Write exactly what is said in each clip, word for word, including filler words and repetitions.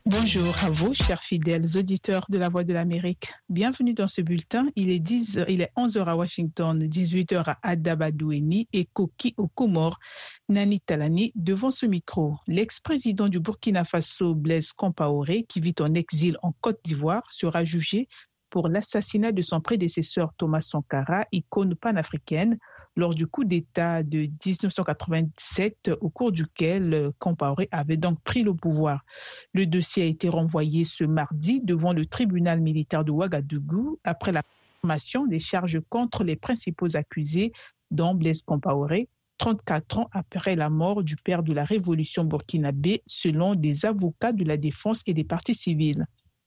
Bonjour à vous, chers fidèles auditeurs de la Voix de l'Amérique. Bienvenue dans ce bulletin. Il est, dix, il est onze heures à Washington, dix-huit heures à Adabadoueni et Koki aux Comores. Nani Talani devant ce micro. L'ex-président du Burkina Faso, Blaise Compaoré, qui vit en exil en Côte d'Ivoire, sera jugé pour l'assassinat de son prédécesseur Thomas Sankara, icône panafricaine, lors du coup d'État de dix-neuf cent quatre-vingt-sept, au cours duquel Compaoré avait donc pris le pouvoir. Le dossier a été renvoyé ce mardi devant le tribunal militaire de Ouagadougou après la confirmation des charges contre les principaux accusés, dont Blaise Compaoré, trente-quatre ans après la mort du père de la révolution burkinabé, selon des avocats de la défense et des partis civils.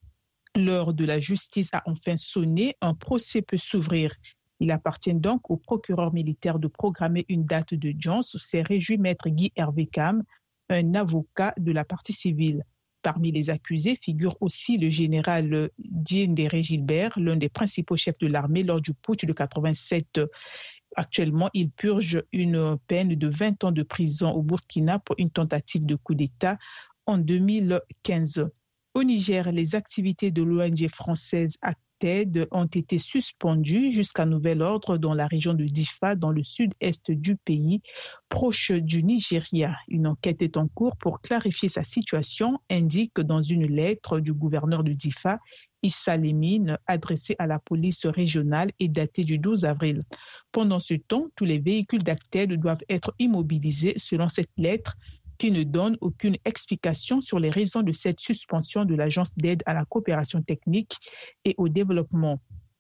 L'heure de la justice a enfin sonné, un procès peut s'ouvrir. Il appartient donc au procureur militaire de programmer une date d'audience, s'est réjoui maître Guy Hervé Cam, un avocat de la partie civile. Parmi les accusés figure aussi le général Diendéré Gilbert, l'un des principaux chefs de l'armée lors du putsch de quatre-vingt-sept. Actuellement, il purge une peine de vingt ans de prison au Burkina pour une tentative de coup d'État en deux mille quinze. Au Niger, les activités de l'O N G française ACTED ont été suspendues jusqu'à nouvel ordre dans la région de Difa, dans le sud-est du pays, proche du Nigeria. Une enquête est en cours pour clarifier sa situation, indique dans une lettre du gouverneur de Difa, Issa Lemine, adressée à la police régionale et datée du douze avril. Pendant ce temps, tous les véhicules d'ACTED doivent être immobilisés selon cette lettre, qui ne donne aucune explication sur les raisons de cette suspension de l'Agence d'aide à la coopération technique et au développement.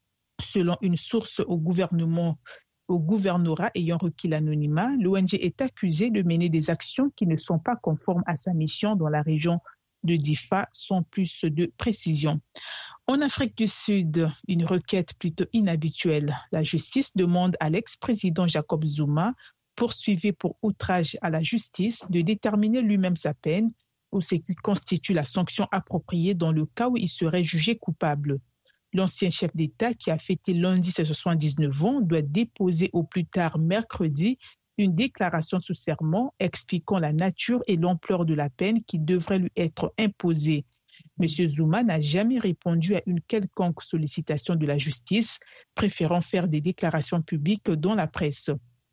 Selon une source au gouvernement, au gouvernorat ayant requis l'anonymat, l'O N G est accusée de mener des actions qui ne sont pas conformes à sa mission dans la région de Difa, sans plus de précision. En Afrique du Sud, une requête plutôt inhabituelle. La justice demande à l'ex-président Jacob Zuma, poursuivi pour outrage à la justice, de déterminer lui-même sa peine ou ce qui constitue la sanction appropriée dans le cas où il serait jugé coupable. L'ancien chef d'État, qui a fêté lundi ses soixante-dix-neuf ans, doit déposer au plus tard mercredi une déclaration sous serment expliquant la nature et l'ampleur de la peine qui devrait lui être imposée. M. Zuma n'a jamais répondu à une quelconque sollicitation de la justice, préférant faire des déclarations publiques dans la presse.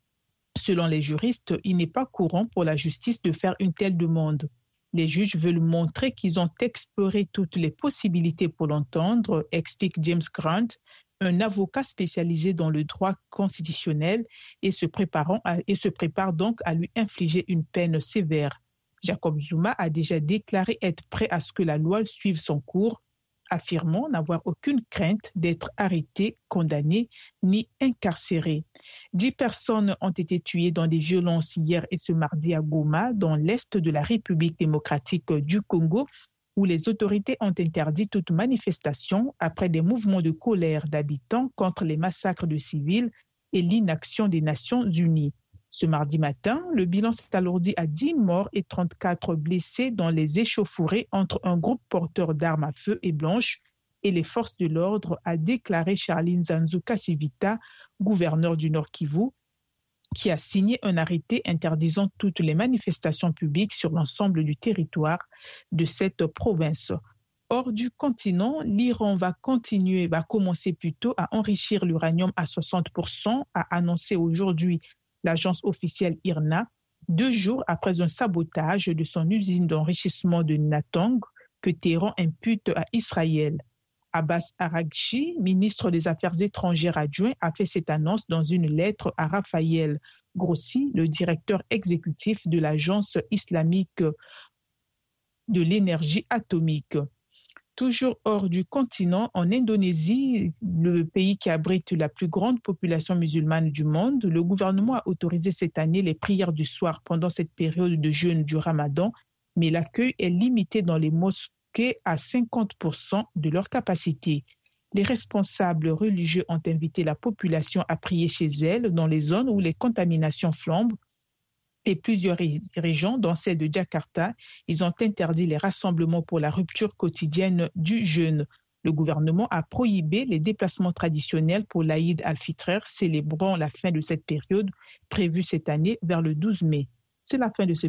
Selon les juristes, il n'est pas courant pour la justice de faire une telle demande. Les juges veulent montrer qu'ils ont exploré toutes les possibilités pour l'entendre, explique James Grant, un avocat spécialisé dans le droit constitutionnel et se, préparant à, et se prépare donc à lui infliger une peine sévère. Jacob Zuma a déjà déclaré être prêt à ce que la loi suive son cours, affirmant n'avoir aucune crainte d'être arrêté, condamné ni incarcéré. Dix personnes ont été tuées dans des violences hier et ce mardi à Goma, dans l'est de la République démocratique du Congo, où les autorités ont interdit toute manifestation après des mouvements de colère d'habitants contre les massacres de civils et l'inaction des Nations unies. Ce mardi matin, le bilan s'est alourdi à dix morts et trente-quatre blessés dans les échauffourées entre un groupe porteur d'armes à feu et blanches et les forces de l'ordre, a déclaré Charline Zanzu Kasivita, gouverneur du Nord Kivu, qui a signé un arrêté interdisant toutes les manifestations publiques sur l'ensemble du territoire de cette province. Hors du continent, l'Iran va continuer, va commencer plutôt à enrichir l'uranium à soixante pour cent, a annoncé aujourd'hui l'agence officielle I R N A, deux jours après un sabotage de son usine d'enrichissement de Natang que Téhéran impute à Israël. Abbas Araghchi, ministre des Affaires étrangères adjoint, a fait cette annonce dans une lettre à Raphaël Grossi, le directeur exécutif de l'agence islamique de l'énergie atomique. Toujours hors du continent, en Indonésie, le pays qui abrite la plus grande population musulmane du monde, le gouvernement a autorisé cette année les prières du soir pendant cette période de jeûne du Ramadan, mais l'accueil est limité dans les mosquées à cinquante pour cent de leur capacité. Les responsables religieux ont invité la population à prier chez elle dans les zones où les contaminations flambent. Et plusieurs régions, dont celle de Jakarta, ils ont interdit les rassemblements pour la rupture quotidienne du jeûne. Le gouvernement a prohibé les déplacements traditionnels pour l'Aïd al-Fitr, célébrant la fin de cette période prévue cette année vers le douze mai. C'est la fin de ce